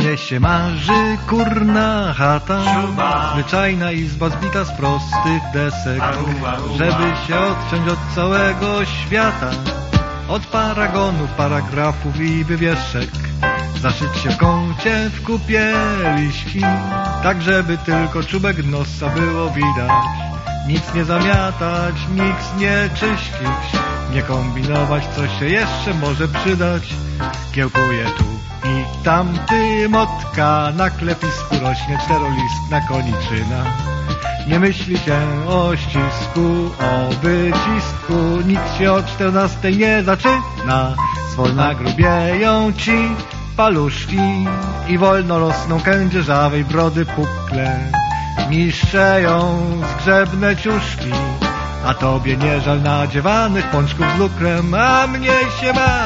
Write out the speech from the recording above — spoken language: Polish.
Mnie się marzy kurna chata, zwyczajna izba zbita z prostych desek, żeby się odciąć od całego świata, od paragonów, paragrafów i wywieszek, zaszyć się w kącie w kupie liśki, tak żeby tylko czubek nosa było widać, nic nie zamiatać, nic nie czyścić, nie kombinować, co się jeszcze może przydać. Kiełkuje tu i tamty motka, na klepisku rośnie czterolistna koniczyna. Nie myśli się o ścisku, o wycisku, nikt się o 14 nie zaczyna. Zwolna grubieją ci paluszki i wolno rosną kędzierzawej brody pukle. Niszczeją zgrzebne ciuszki, a tobie nie żal nadziewanych pączków z lukrem, a mnie się ma.